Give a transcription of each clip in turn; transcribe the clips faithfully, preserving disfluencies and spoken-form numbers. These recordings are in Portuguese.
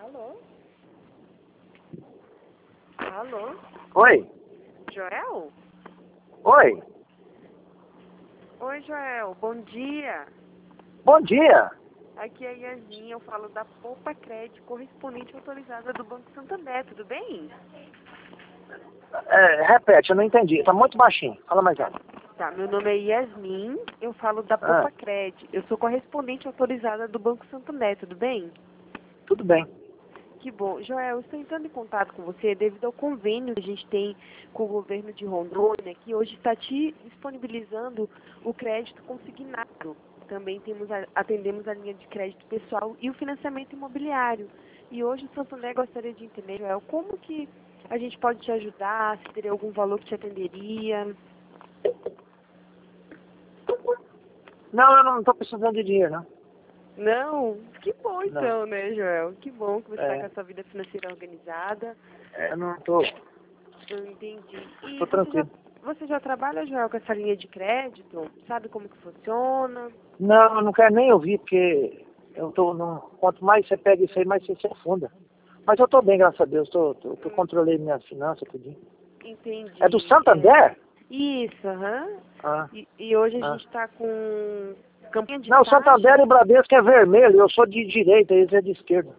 Alô? Alô? Oi? Joel? Oi? Oi, Joel. Bom dia. Bom dia. Aqui é a Yasmin. Eu falo da Poupa Crédito, correspondente autorizada do Banco Santander. Tudo bem? É, repete, eu não entendi. Tá muito baixinho. Fala mais alto. Tá, meu nome é Yasmin. Eu falo da Ah, Poupa Crédito. Eu sou correspondente autorizada do Banco Santander. Tudo bem? tudo bem. Que bom. Joel, eu estou entrando em contato com você devido ao convênio que a gente tem com o governo de Rondônia, que hoje está te disponibilizando o crédito consignado. Também temos a- atendemos a linha de crédito pessoal e o financiamento imobiliário. E hoje o Santander gostaria de entender, Joel, como que a gente pode te ajudar, se teria algum valor que te atenderia. Não, eu não tô precisando de dinheiro, não. Não? Que bom Não. então, né, Joel? Que bom que você está É, com a sua vida financeira organizada. é, eu não tô, Eu entendi. E tô você já, tranquilo. você já trabalha, Joel, com essa linha de crédito? Sabe como que funciona? Não, eu não quero nem ouvir, porque eu tô, não, quanto mais você pega isso aí, mais você se afunda. Mas eu tô bem, graças a Deus. Tô, tô, tô controlei minhas finanças, tudinho. Entendi. É do Santander? É, isso, aham. Ah, E, e hoje a ah. gente está com campanha de Não, o Santander taxa. e Bradesco é vermelho. Eu sou de direita, eles é de esquerda.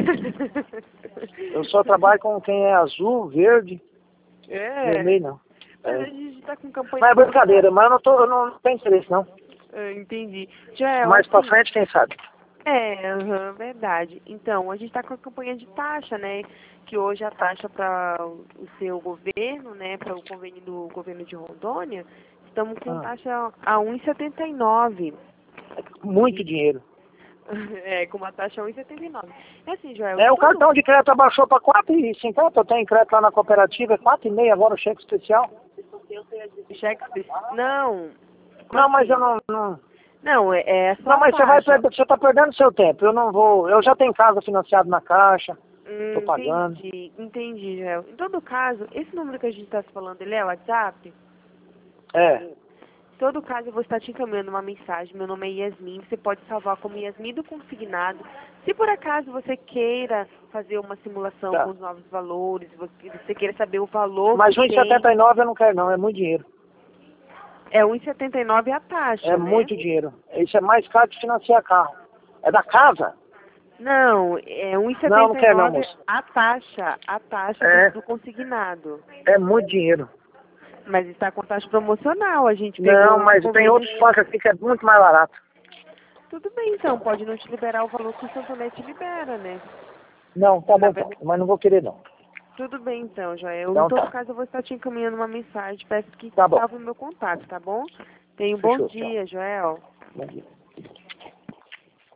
Eu só trabalho com quem é azul, verde, É, vermelho, não. mas a É. gente está com campanha Mas é de brincadeira, taxa. mas eu não, tô, eu não tenho interesse, não. Ah, entendi. Joel, Mais pra assim, frente, quem sabe? é, aham, verdade. Então, a gente está com a campanha de taxa, né? Que hoje a taxa para o seu governo, né? Para o convênio do governo de Rondônia, estamos com Ah, taxa a um e setenta e nove. muito E, dinheiro. é, com uma taxa a um e setenta e nove. É assim, Joel, É, o todo cartão de crédito abaixou para quatro e cinquenta. Eu tenho crédito lá na cooperativa, é quatro e meio agora o cheque especial. cheque especial. Não, como Não, mas eu assim? não... Não, Não, é, é só não a mas você vai taxa. perder, você tá perdendo seu tempo. Eu não vou... Eu já tenho casa financiada na Caixa, tô Hum, pagando. entendi, entendi, Joel. Em todo caso, esse número que a gente está se falando, ele é o WhatsApp? É, Em todo caso, eu vou estar te encaminhando uma mensagem. Meu nome é Yasmin. Você pode salvar como Yasmin do Consignado. Se por acaso você queira fazer uma simulação com tá. os novos valores, você você queira saber o valor Mas que tem, um e setenta e nove eu não quero, não. É muito dinheiro. é um e setenta e nove a É taxa, né? muito dinheiro. Isso é mais caro que financiar carro. É da casa? Não, é um e Não, não setenta e quero não, nove moço. a taxa, a taxa do, É, do consignado. é muito dinheiro. Mas está com taxa promocional. A gente Não, pegou um mas tem convênio. outros bancos aqui que é muito mais barato. Tudo bem, então. Pode não te liberar o valor que o Santander te libera, né? Não, tá Na bom então. verdade. Mas não vou querer não. Tudo bem, então, Joel. Em Então todo tá. caso, eu vou estar te encaminhando uma mensagem. Peço que Tá bom. salve o meu contato, tá bom? Tenha um bom Fechou. Tchau. dia, Joel. Bom dia.